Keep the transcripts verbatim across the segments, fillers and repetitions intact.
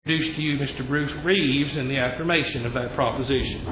Introduce to you Mister Bruce Reeves and the affirmation of that proposition.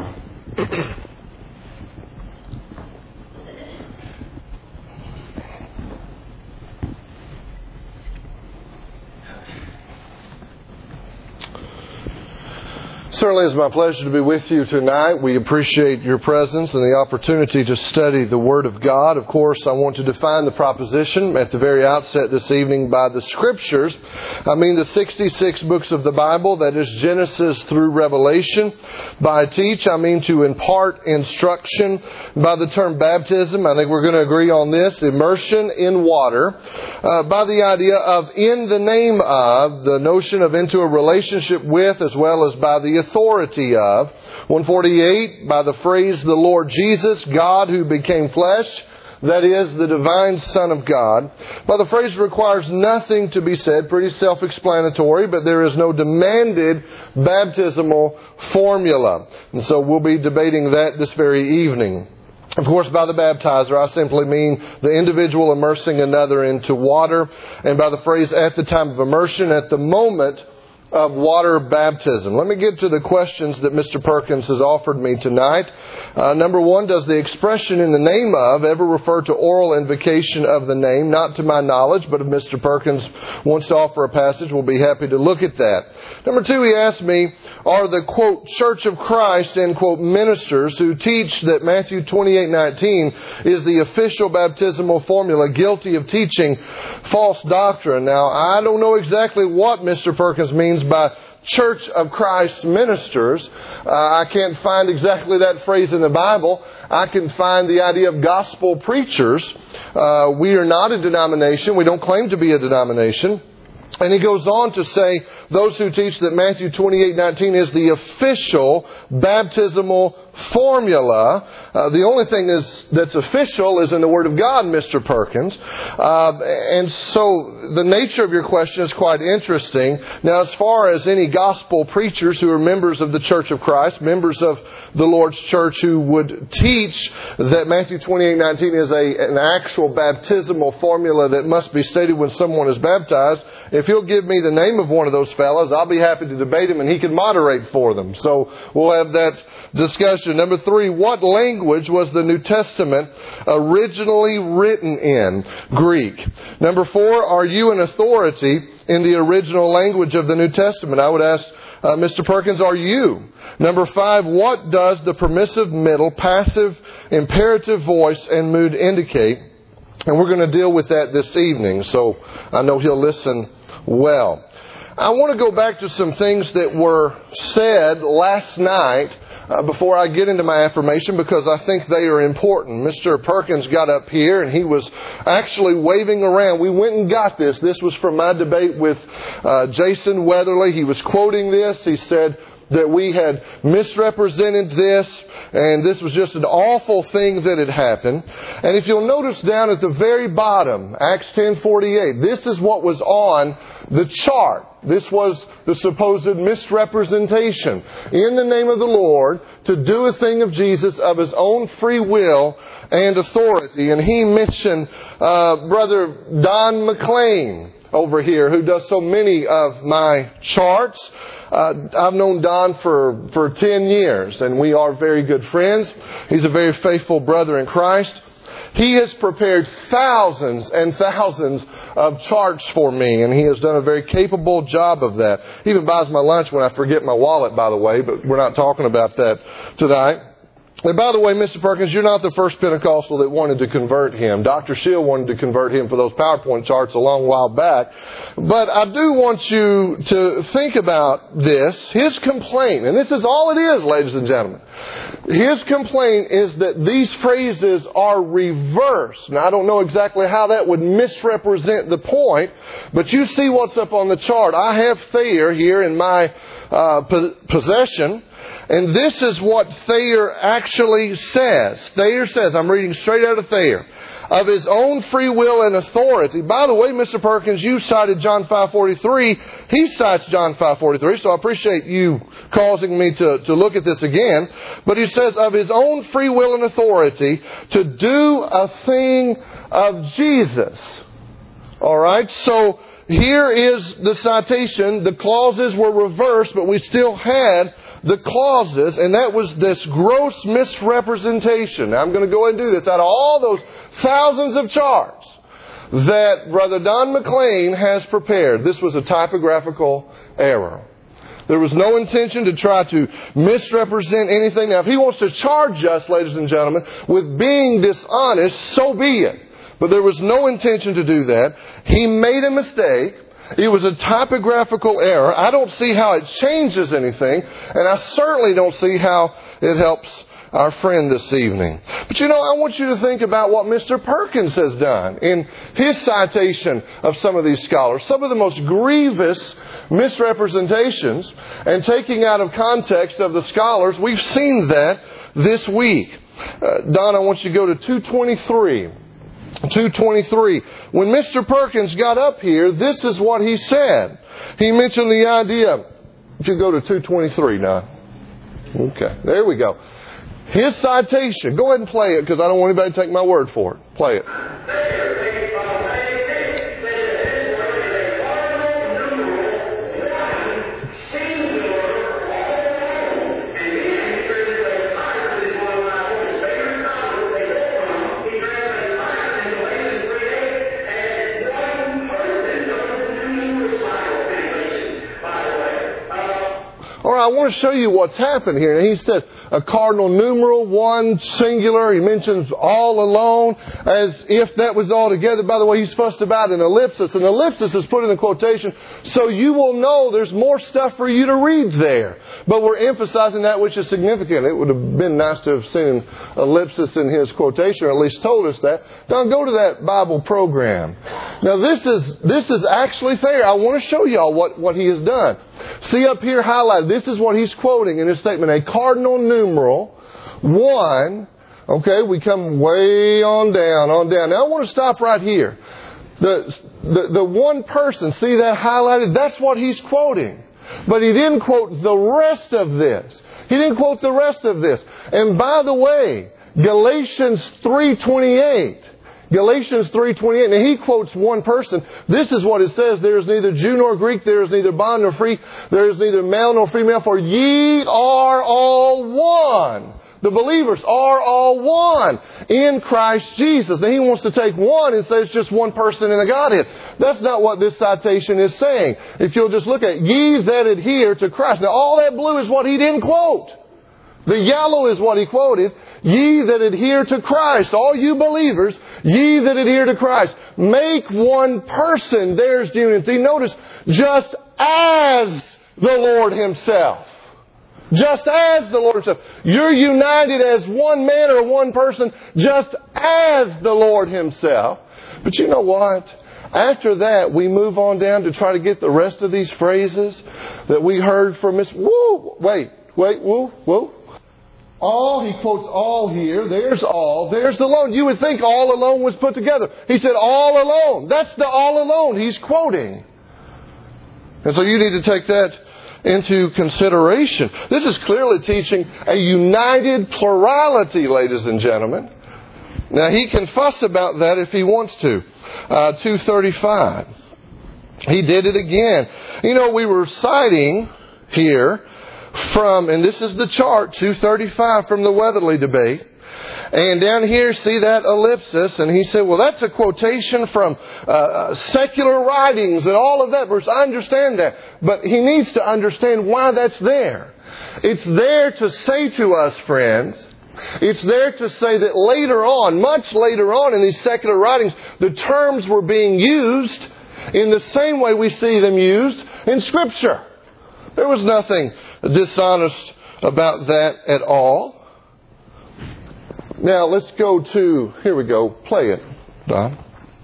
Certainly it's my pleasure to be with you tonight. We appreciate your presence and the opportunity to study the Word of God. Of course, I want to define the proposition at the very outset this evening by the Scriptures. I mean the sixty-six books of the Bible, that is Genesis through Revelation. By teach, I mean to impart instruction. By the term baptism, I think we're going to agree on this, immersion in water. Uh, by the idea of in the name of, the notion of into a relationship with, as well as by the authority of. one forty-eight, by the phrase the Lord Jesus, God who became flesh, that is, the divine Son of God. By the phrase requires nothing to be said, pretty self-explanatory, but there is no demanded baptismal formula. And so we'll be debating that this very evening. Of course, by the baptizer, I simply mean the individual immersing another into water. And by the phrase at the time of immersion, at the moment of water baptism. Let me get to the questions that Mister Perkins has offered me tonight. Uh, number one, does the expression in the name of ever refer to oral invocation of the name? Not to my knowledge, but if Mister Perkins wants to offer a passage, we'll be happy to look at that. Number two, he asked me, are the, quote, Church of Christ, end quote, ministers who teach that Matthew twenty-eight nineteen is the official baptismal formula guilty of teaching false doctrine? Now, I don't know exactly what Mister Perkins means by Church of Christ ministers. Uh, I can't find exactly that phrase in the Bible. I can find the idea of gospel preachers. Uh, we are not a denomination. We don't claim to be a denomination. And he goes on to say, those who teach that Matthew twenty-eight nineteen is the official baptismal formula. Uh, the only thing is that's official is in the Word of God, Mister Perkins. Uh, and so the nature of your question is quite interesting. Now, as far as any gospel preachers who are members of the Church of Christ, members of the Lord's Church who would teach that Matthew twenty-eight nineteen is a, an actual baptismal formula that must be stated when someone is baptized, if he'll give me the name of one of those fellows, I'll be happy to debate him and he can moderate for them. So we'll have that discussion. Number three, what language was the New Testament originally written in? Greek. Number four, are you an authority in the original language of the New Testament? I would ask uh, Mister Perkins, are you? Number five, what does the permissive middle, passive, imperative voice and mood indicate? And we're going to deal with that this evening, so I know he'll listen well. I want to go back to some things that were said last night uh, before I get into my affirmation, because I think they are important. Mister Perkins got up here and he was actually waving around. We went and got this. This was from my debate with uh, Jason Weatherly. He was quoting this. He said that we had misrepresented this, and this was just an awful thing that had happened. And if you'll notice down at the very bottom, Acts ten forty-eight, this is what was on the chart. This was the supposed misrepresentation. In the name of the Lord, to do a thing of Jesus of His own free will and authority. And he mentioned uh, Brother Don McLean over here, who does so many of my charts. Uh, I've known Don for, for ten years, and we are very good friends. He's a very faithful brother in Christ. He has prepared thousands and thousands of charts for me, and he has done a very capable job of that. He even buys my lunch when I forget my wallet, by the way, but we're not talking about that tonight. And by the way, Mister Perkins, you're not the first Pentecostal that wanted to convert him. Doctor Shield wanted to convert him for those PowerPoint charts a long while back. But I do want you to think about this. His complaint, and this is all it is, ladies and gentlemen. His complaint is that these phrases are reversed. Now, I don't know exactly how that would misrepresent the point, but you see what's up on the chart. I have Thayer here in my uh, possession. And this is what Thayer actually says. Thayer says, I'm reading straight out of Thayer, of his own free will and authority. By the way, Mister Perkins, you cited John five forty-three. He cites John five forty-three, so I appreciate you causing me to, to look at this again. But he says, of his own free will and authority to do a thing of Jesus. All right, so here is the citation. The clauses were reversed, but we still had the clauses, and that was this gross misrepresentation. Now, I'm going to go ahead and do this. Out of all those thousands of charts that Brother Don McLean has prepared, this was a typographical error. There was no intention to try to misrepresent anything. Now, if he wants to charge us, ladies and gentlemen, with being dishonest, so be it. But there was no intention to do that. He made a mistake. It was a typographical error. I don't see how it changes anything, and I certainly don't see how it helps our friend this evening. But you know, I want you to think about what Mister Perkins has done in his citation of some of these scholars. Some of the most grievous misrepresentations and taking out of context of the scholars. We've seen that this week. Uh, Don, I want you to go to two twenty-three. two twenty-three. When Mister Perkins got up here, this is what he said. He mentioned the idea. If you go to two twenty-three now. Okay, there we go. His citation. Go ahead and play it because I don't want anybody to take my word for it. Play it. I want to show you what's happened here. And he said a cardinal numeral, one singular. He mentions all alone as if that was all together. By the way, he's fussed about an ellipsis. An ellipsis is put in a quotation so you will know there's more stuff for you to read there. But we're emphasizing that which is significant. It would have been nice to have seen an ellipsis in his quotation, or at least told us that. Now go to that Bible program. Now this is this is actually fair. I want to show y'all what, what he has done. See up here highlighted. This is what he's quoting in his statement. A cardinal numeral, one. Okay, we come way on down, on down. Now I want to stop right here. The, the, the one person, see that highlighted? That's what he's quoting. But he didn't quote the rest of this. He didn't quote the rest of this. And by the way, Galatians three twenty-eight. Galatians three twenty-eight. Now he quotes one person. This is what it says. There is neither Jew nor Greek. There is neither bond nor free. There is neither male nor female. For ye are all one. The believers are all one in Christ Jesus. Now he wants to take one and say it's just one person in the Godhead. That's not what this citation is saying. If you'll just look at ye that adhere to Christ. Now all that blue is what he didn't quote. The yellow is what he quoted. Ye that adhere to Christ. All you believers, ye that adhere to Christ. Make one person. There's unity. Notice, just as the Lord Himself. Just as the Lord Himself. You're united as one man or one person, just as the Lord Himself. But you know what? After that, we move on down to try to get the rest of these phrases that we heard from Miss Woo. Wait, wait, woo, woo. All, he quotes all here. There's all. There's the alone. You would think all alone was put together. He said all alone. That's the all alone he's quoting. And so you need to take that into consideration. This is clearly teaching a united plurality, ladies and gentlemen. Now, he can fuss about that if he wants to. Uh, two thirty-five. He did it again. You know, we were citing here from, and this is the chart, two thirty-five from the Weatherly debate. And down here, see that ellipsis? And he said, well, that's a quotation from uh, secular writings and all of that verse. I understand that. But he needs to understand why that's there. It's there to say to us, friends, it's there to say that later on, much later on in these secular writings, the terms were being used in the same way we see them used in Scripture. There was nothing dishonest about that at all. Now, let's go to, here we go, play it, Don.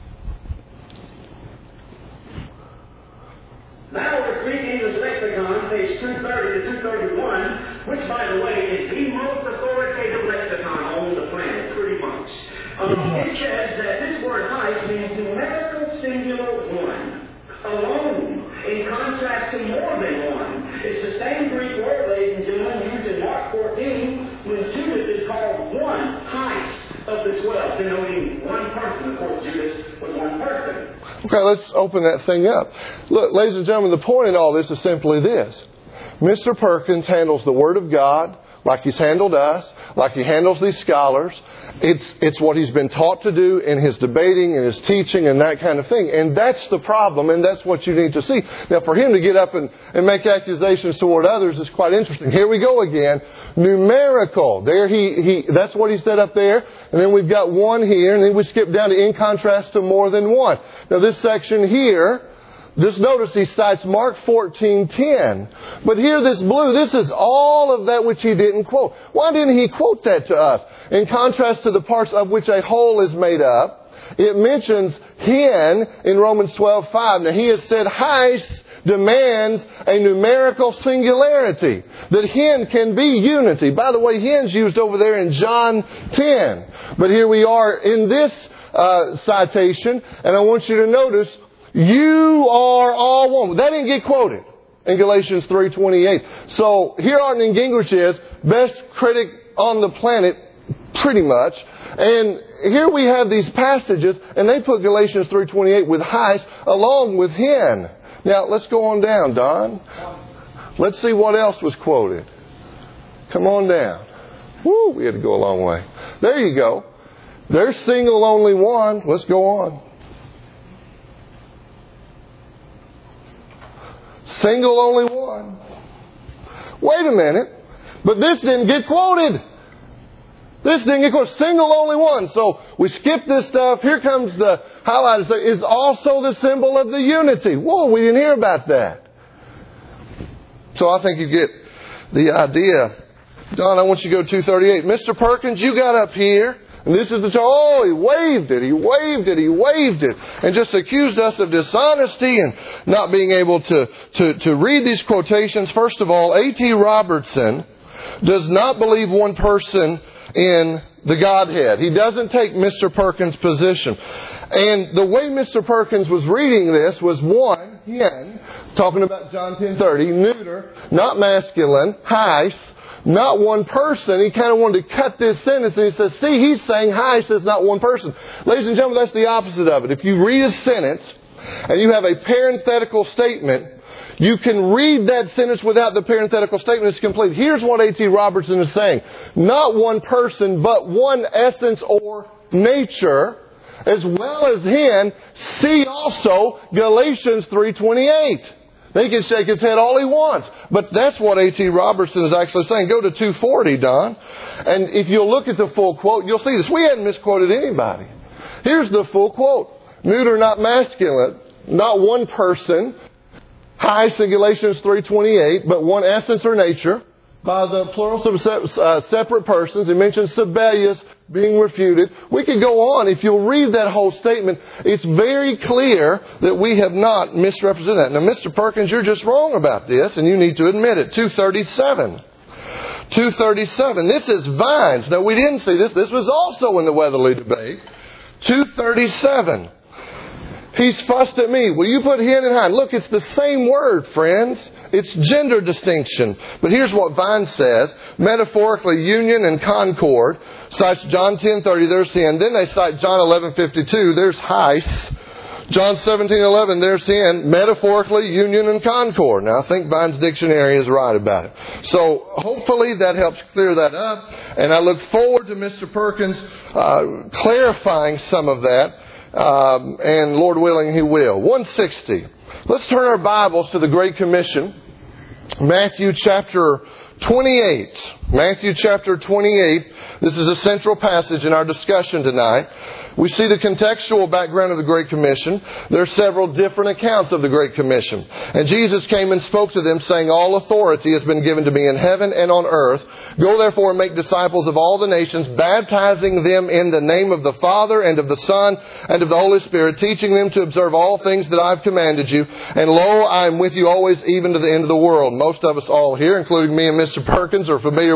Now we're Greek English Lexicon, page two thirty to two thirty-one, which, by the way, is the most authoritative lexicon on the planet, pretty much. Um, it says that this word height means numerical singular one, alone, in contrast to more than one. It's the same Greek word, ladies and gentlemen, used in Mark fourteen, when Judas is called one, height of the twelve, denoting one person. Of course, Judas was one person. Okay, let's open that thing up. Look, ladies and gentlemen, the point in all this is simply this. Mister Perkins handles the Word of God like he's handled us, like he handles these scholars. It's it's what he's been taught to do in his debating and his teaching and that kind of thing. And that's the problem, and that's what you need to see. Now, for him to get up and, and make accusations toward others is quite interesting. Here we go again. Numerical. There he, he that's what he said up there. And then we've got one here, and then we skip down to in contrast to more than one. Now, this section here, just notice he cites Mark fourteen ten. But here, this blue, this is all of that which he didn't quote. Why didn't he quote that to us? In contrast to the parts of which a whole is made up, it mentions hen in Romans twelve five. Now, he has said heis demands a numerical singularity. That hen can be unity. By the way, hen's used over there in John ten. But here we are in this uh, citation, and I want you to notice, you are all one. That didn't get quoted in Galatians three twenty-eight. So here Arndt Gingrich is, best critic on the planet, pretty much. And here we have these passages, and they put Galatians three twenty-eight with heis along with hen. Now, let's go on down, Don. Let's see what else was quoted. Come on down. Woo, we had to go a long way. There you go. There's single only one. Let's go on. Single only one. Wait a minute. But this didn't get quoted. This didn't get quoted. Single only one. So we skip this stuff. Here comes the highlighted. Is also the symbol of the unity. Whoa, we didn't hear about that. So I think you get the idea. Don, I want you to go to two thirty-eight. Mister Perkins, you got up here. And this is the, oh, he waved it, he waved it, he waved it. And just accused us of dishonesty and not being able to, to, to read these quotations. First of all, A T Robertson does not believe one person in the Godhead. He doesn't take Mister Perkins' position. And the way Mister Perkins was reading this was one, hen, talking about John ten thirty, neuter, not masculine, heis, not one person. He kind of wanted to cut this sentence, and he says, see, he's saying heis is not one person. Ladies and gentlemen, that's the opposite of it. If you read a sentence and you have a parenthetical statement, you can read that sentence without the parenthetical statement. It's complete. Here's what A T Robertson is saying. Not one person, but one essence or nature, as well as hen. See also Galatians three twenty-eight. He can shake his head all he wants. But that's what A T Robertson is actually saying. Go to two forty, Don. And if you'll look at the full quote, you'll see this. We hadn't misquoted anybody. Here's the full quote. Neuter, not masculine. Not one person. Heis in Galatians three twenty-eight. But one essence or nature. By the plural of uh, separate persons. He mentions Sabellius being refuted. We could go on. If you'll read that whole statement, it's very clear that we have not misrepresented that. Now, Mister Perkins, you're just wrong about this, and you need to admit it. two thirty-seven. two thirty-seven. This is Vines. Now, we didn't see this. This was also in the Weatherly debate. two thirty-seven. He's fussed at me. Will you put hen and hind? Look, it's the same word, friends. It's gender distinction. But here's what Vines says. Metaphorically, union and concord. Cites John ten thirty, there's hen. Then they cite John eleven fifty-two, there's heis. John seventeen eleven, there's hen. Metaphorically, union and concord. Now, I think Vines Dictionary is right about it. So, hopefully that helps clear that up. And I look forward to Mister Perkins uh, clarifying some of that. Um, and Lord willing, he will. one sixty. Let's turn our Bibles to the Great Commission. Matthew chapter twenty-eight. Matthew chapter twenty-eight. This is a central passage in our discussion tonight. We see the contextual background of the Great Commission. There are several different accounts of the Great Commission. And Jesus came and spoke to them, saying, all authority has been given to me in heaven and on earth. Go therefore and make disciples of all the nations, baptizing them in the name of the Father and of the Son and of the Holy Spirit, teaching them to observe all things that I've commanded you. And lo, I am with you always, even to the end of the world. Most of us all here, including me and Mister Perkins, are familiar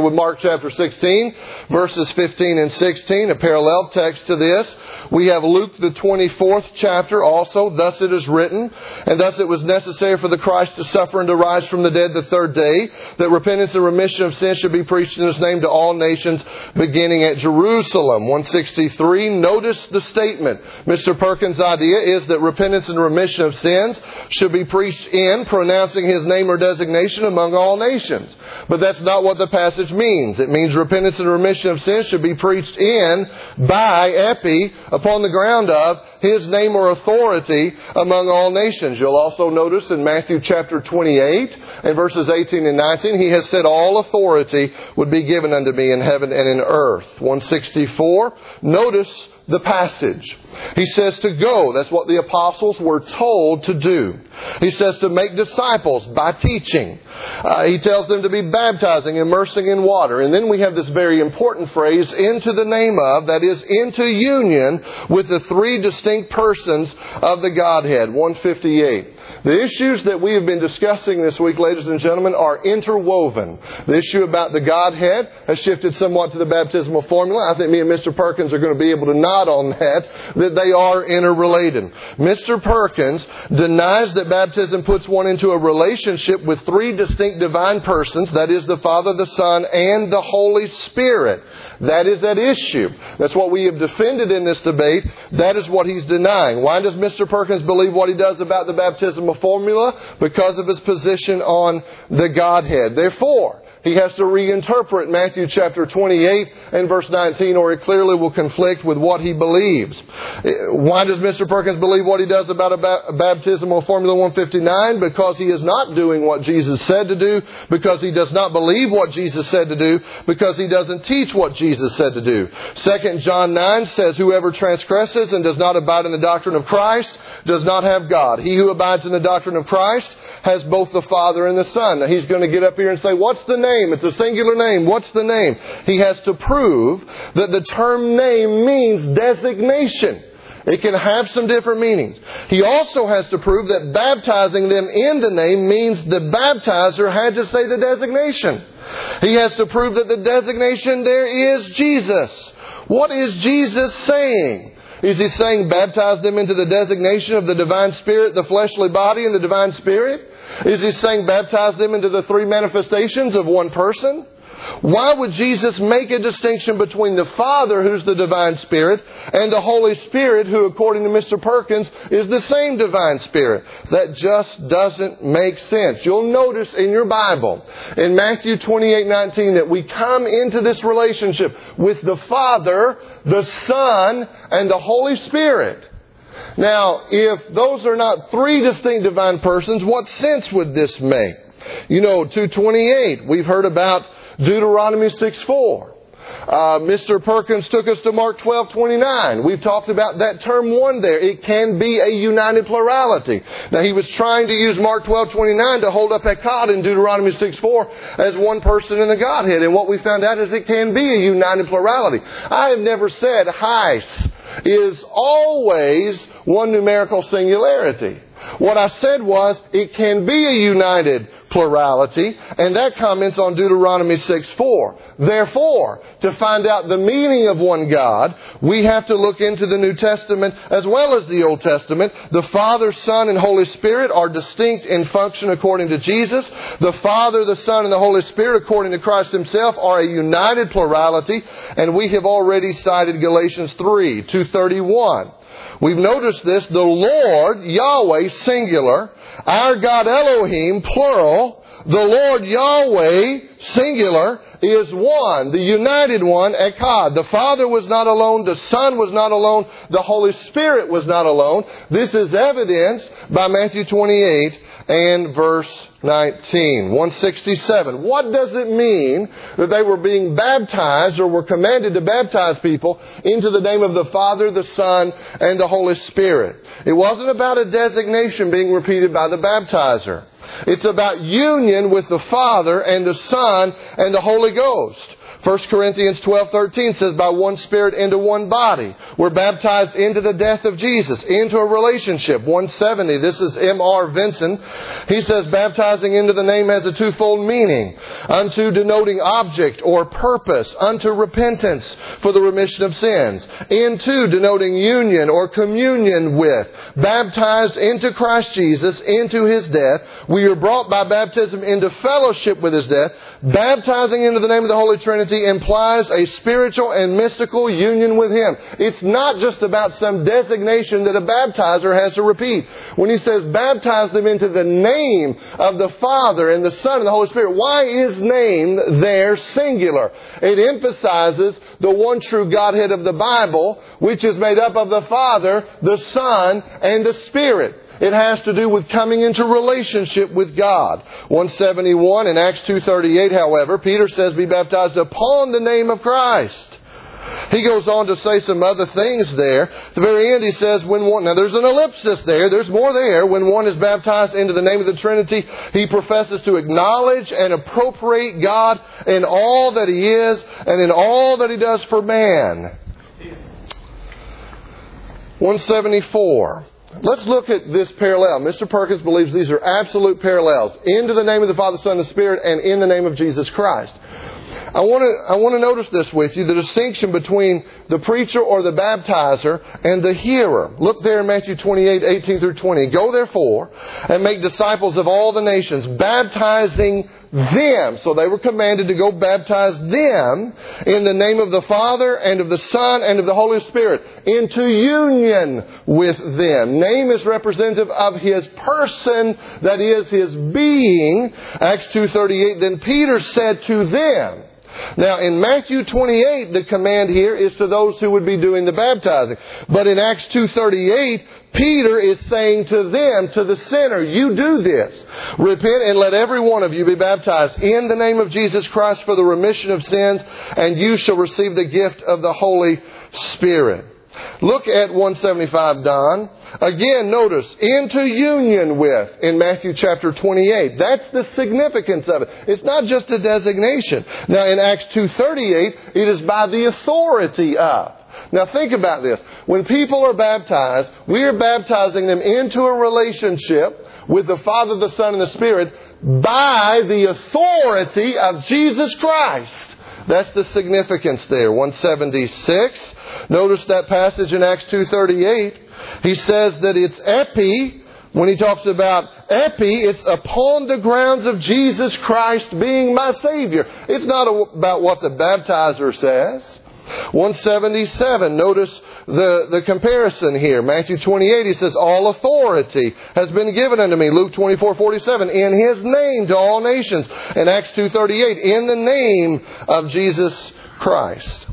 with Mark chapter sixteen, verses fifteen and sixteen, a parallel text to this. We have Luke the twenty-fourth chapter also. Thus it is written, and thus it was necessary for the Christ to suffer and to rise from the dead the third day, that repentance and remission of sins should be preached in His name to all nations, beginning at Jerusalem. one sixty-three, notice the statement. Mister Perkins' idea is that repentance and remission of sins should be preached in, pronouncing His name or designation among all nations. But that's not what the passage means. It means repentance and remission of sins should be preached in, by, epi, upon the ground of His name or authority among all nations. You'll also notice in Matthew chapter twenty-eight and verses eighteen and nineteen, He has said all authority would be given unto me in heaven and in earth. one sixty-four, notice the passage. He says to go. That's what the apostles were told to do. He says to make disciples by teaching. Uh, he tells them to be baptizing, immersing in water. And then we have this very important phrase, into the name of, that is, into union with the three distinct persons of the Godhead. one fifty-eight. The issues that we have been discussing this week, ladies and gentlemen, are interwoven. The issue about the Godhead has shifted somewhat to the baptismal formula. I think me and Mister Perkins are going to be able to nod on that, that they are interrelated. Mister Perkins denies that baptism puts one into a relationship with three distinct divine persons, that is, the Father, the Son, and the Holy Spirit. That is that issue. That's what we have defended in this debate. That is what he's denying. Why does Mister Perkins believe what he does about the baptismal formula? Because of his position on the Godhead. Therefore, he has to reinterpret Matthew chapter twenty-eight and verse nineteen, or it clearly will conflict with what he believes. Why does Mister Perkins believe what he does about a baptismal formula one fifty-nine? Because he is not doing what Jesus said to do, because he does not believe what Jesus said to do, because he doesn't teach what Jesus said to do. Second John nine says, whoever transgresses and does not abide in the doctrine of Christ does not have God. He who abides in the doctrine of Christ has both the Father and the Son. Now he's going to get up here and say, what's the name? It's a singular name. What's the name? He has to prove that the term name means designation. It can have some different meanings. He also has to prove that baptizing them in the name means the baptizer had to say the designation. He has to prove that the designation there is Jesus. What is Jesus saying? Is He saying baptize them into the designation of the divine spirit, the fleshly body, and the divine spirit? Is He saying baptize them into the three manifestations of one person? Why would Jesus make a distinction between the Father, who's the divine spirit, and the Holy Spirit, who, according to Mister Perkins, is the same divine spirit? That just doesn't make sense. You'll notice in your Bible, in Matthew twenty-eight nineteen, that we come into this relationship with the Father, the Son, and the Holy Spirit. Now, if those are not three distinct divine persons, what sense would this make? You know, two twenty-eight, we've heard about Deuteronomy six four. Uh, Mister Perkins took us to Mark twelve twenty-nine. We've talked about that term one there. It can be a united plurality. Now, he was trying to use Mark twelve twenty-nine to hold up Echad in Deuteronomy six four as one person in the Godhead. And what we found out is it can be a united plurality. I have never said Heis is always one numerical singularity. What I said was it can be a united plurality, and that comments on Deuteronomy six four. Therefore, to find out the meaning of one God, we have to look into the New Testament as well as the Old Testament. The Father, Son, and Holy Spirit are distinct in function according to Jesus. The Father, the Son, and the Holy Spirit, according to Christ Himself, are a united plurality, and we have already cited Galatians three two thirty-one. We've noticed this, the Lord, Yahweh, singular, our God Elohim, plural, the Lord Yahweh, singular, is one, the united one, Echad. The Father was not alone, the Son was not alone, the Holy Spirit was not alone. This is evidenced by Matthew twenty-eight and verse nineteen. one sixty-seven. What does it mean that they were being baptized or were commanded to baptize people into the name of the Father, the Son, and the Holy Spirit? It wasn't about a designation being repeated by the baptizer. It's about union with the Father and the Son and the Holy Ghost. First Corinthians twelve thirteen says, by one Spirit into one body. We're baptized into the death of Jesus, into a relationship. one seventy, this is M R Vinson. He says, baptizing into the name has a twofold meaning. Unto denoting object or purpose. Unto repentance for the remission of sins. Into denoting union or communion with. Baptized into Christ Jesus, into His death. We are brought by baptism into fellowship with His death. Baptizing into the name of the Holy Trinity implies a spiritual and mystical union with Him. It's not just about some designation that a baptizer has to repeat. When he says baptize them into the name of the Father and the Son and the Holy Spirit, why is name there singular? It emphasizes the one true Godhead of the Bible, which is made up of the Father, the Son, and the Spirit. It has to do with coming into relationship with God. one seventy-one in Acts two thirty-eight, however, Peter says, be baptized upon the name of Christ. He goes on to say some other things there. At the very end he says, when one, now there's an ellipsis there, there's more there. When one is baptized into the name of the Trinity, he professes to acknowledge and appropriate God in all that He is and in all that He does for man. one seventy-four. Let's look at this parallel. Mister Perkins believes these are absolute parallels. Into the name of the Father, Son, and Spirit, and in the name of Jesus Christ. I want to I want to notice this with you, the distinction between the preacher or the baptizer and the hearer. Look there in Matthew twenty-eight, eighteen through twenty. Go therefore and make disciples of all the nations, baptizing them. So they were commanded to go baptize them in the name of the Father and of the Son and of the Holy Spirit into union with them. Name is representative of His person, that is His being. Acts two thirty-eight, then Peter said to them. Now in Matthew twenty-eight, the command here is to those who would be doing the baptizing. But in Acts two thirty-eight, Peter is saying to them, to the sinner, you do this. Repent and let every one of you be baptized in the name of Jesus Christ for the remission of sins, and you shall receive the gift of the Holy Spirit. Look at one seventy-five, Don. Again, notice, into union with in Matthew chapter twenty-eight. That's the significance of it. It's not just a designation. Now in Acts two thirty-eight, it is by the authority of. Now think about this. When people are baptized, we are baptizing them into a relationship with the Father, the Son, and the Spirit by the authority of Jesus Christ. That's the significance there. one seventy-six. Notice that passage in Acts two thirty-eight. He says that it's epi. When he talks about epi, it's upon the grounds of Jesus Christ being my Savior. It's not about what the baptizer says. one seventy-seven, notice the, the comparison here. Matthew twenty-eight, he says, all authority has been given unto me. Luke twenty-four forty-seven, in His name to all nations. And Acts two thirty-eight, in the name of Jesus Christ.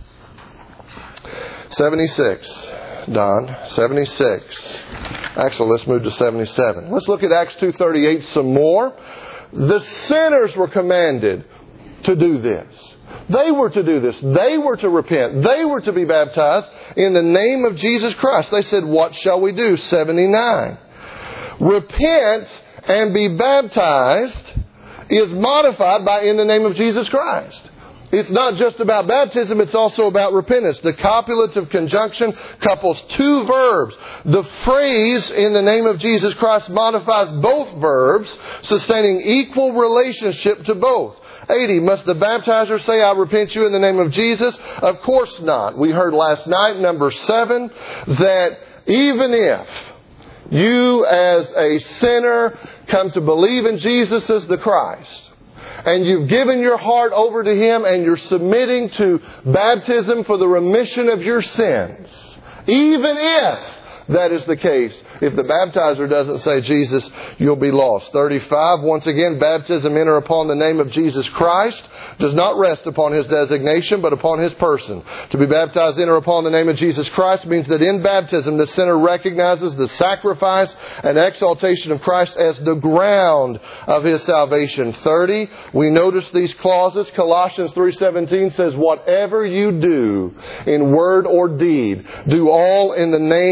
seventy-six, Don, seventy-six. Actually, let's move to seventy-seven. Let's look at Acts two thirty-eight some more. The sinners were commanded to do this. They were to do this. They were to repent. They were to be baptized in the name of Jesus Christ. They said, what shall we do? seventy-nine. Repent and be baptized is modified by in the name of Jesus Christ. It's not just about baptism, it's also about repentance. The copulative conjunction couples two verbs. The phrase in the name of Jesus Christ modifies both verbs, sustaining equal relationship to both. eighty. Must the baptizer say, I repent you in the name of Jesus? Of course not. We heard last night, number seven, that even if you as a sinner come to believe in Jesus as the Christ, and you've given your heart over to Him and you're submitting to baptism for the remission of your sins, even if that is the case, if the baptizer doesn't say Jesus, you'll be lost. thirty-five, once again, baptism enter upon the name of Jesus Christ does not rest upon His designation, but upon His person. To be baptized enter upon the name of Jesus Christ means that in baptism the sinner recognizes the sacrifice and exaltation of Christ as the ground of his salvation. thirty, we notice these clauses. Colossians three seventeen says, whatever you do in word or deed, do all in the name of the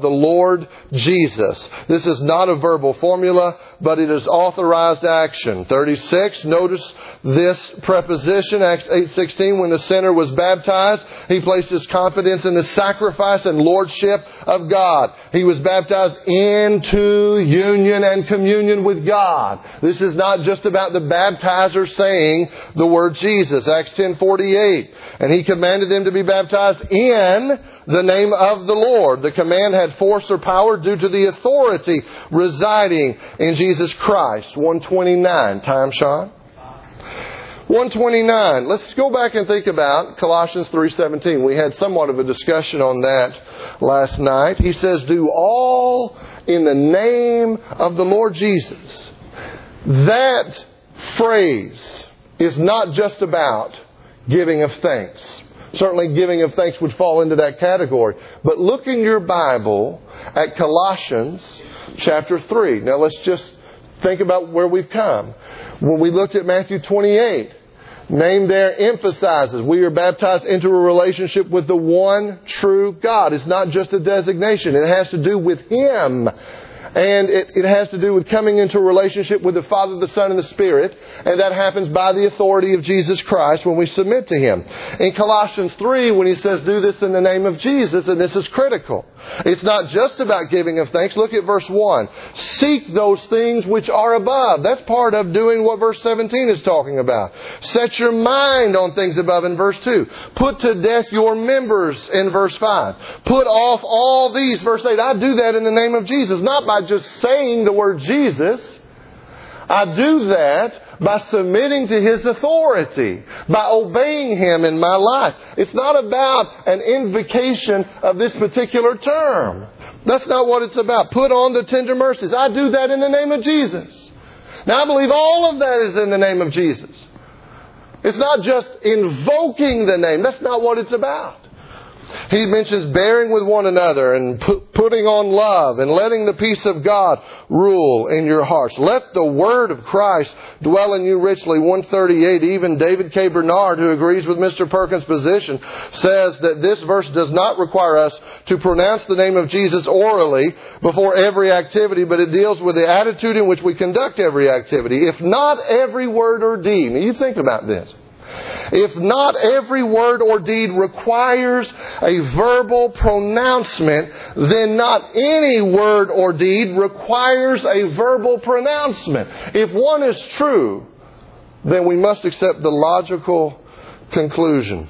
the Lord Jesus. This is not a verbal formula, but it is authorized action. thirty-six, notice this preposition, Acts eight sixteen, when the sinner was baptized, he placed his confidence in the sacrifice and lordship of God. He was baptized into union and communion with God. This is not just about the baptizer saying the word Jesus. Acts ten forty-eight, and he commanded them to be baptized in the name of the Lord. The command had force or power due to the authority residing in Jesus Christ. one twenty-nine. Time, Sean? one twenty-nine. Let's go back and think about Colossians three seventeen. We had somewhat of a discussion on that last night. He says, do all in the name of the Lord Jesus. That phrase is not just about giving of thanks. Certainly giving of thanks would fall into that category. But look in your Bible at Colossians chapter three. Now let's just think about where we've come. When we looked at Matthew twenty-eight, name there emphasizes we are baptized into a relationship with the one true God. It's not just a designation. It has to do with Him. And it, it has to do with coming into a relationship with the Father, the Son, and the Spirit. And that happens by the authority of Jesus Christ when we submit to Him. In Colossians three, when he says, do this in the name of Jesus, and this is critical. It's not just about giving of thanks. Look at verse one. Seek those things which are above. That's part of doing what verse seventeen is talking about. Set your mind on things above in verse two. Put to death your members in verse five. Put off all these, verse eight. I do that in the name of Jesus. Not by just saying the word Jesus. I do that by submitting to His authority, by obeying Him in my life. It's not about an invocation of this particular term. That's not what it's about. Put on the tender mercies. I do that in the name of Jesus. Now I believe all of that is in the name of Jesus. It's not just invoking the name. That's not what it's about. He mentions bearing with one another and put, putting on love and letting the peace of God rule in your hearts. Let the word of Christ dwell in you richly. one thirty-eight, even David K. Bernard, who agrees with Mister Perkins' position, says that this verse does not require us to pronounce the name of Jesus orally before every activity, but it deals with the attitude in which we conduct every activity. If not every word or deed. Now you think about this. If not every word or deed requires a verbal pronouncement, then not any word or deed requires a verbal pronouncement. If one is true, then we must accept the logical conclusion.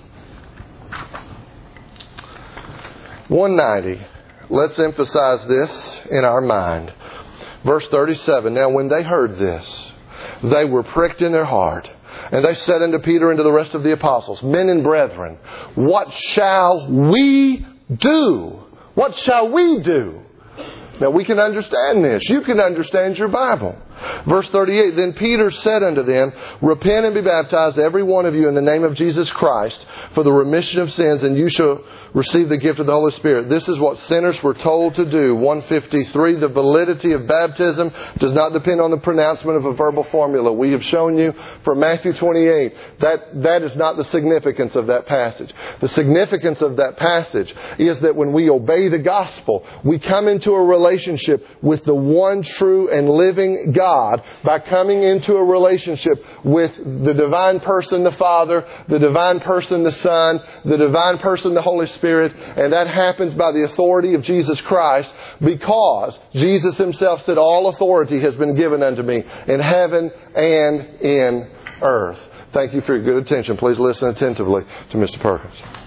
one ninety. Let's emphasize this in our mind. Verse thirty-seven. Now when they heard this, they were pricked in their heart. And they said unto Peter and to the rest of the apostles, men and brethren, what shall we do? What shall we do? Now we can understand this. You can understand your Bible. Verse thirty-eight, then Peter said unto them, repent and be baptized every one of you in the name of Jesus Christ for the remission of sins, and you shall receive the gift of the Holy Spirit. This is what sinners were told to do. one fifty-three, the validity of baptism does not depend on the pronouncement of a verbal formula. We have shown you from Matthew twenty-eight that that is not the significance of that passage. The significance of that passage is that when we obey the gospel, we come into a relationship with the one true and living God by coming into a relationship with the divine person, the Father, the divine person, the Son, the divine person, the Holy Spirit. And that happens by the authority of Jesus Christ, because Jesus Himself said, all authority has been given unto me in heaven and in earth. Thank you for your good attention. Please listen attentively to Mister Perkins.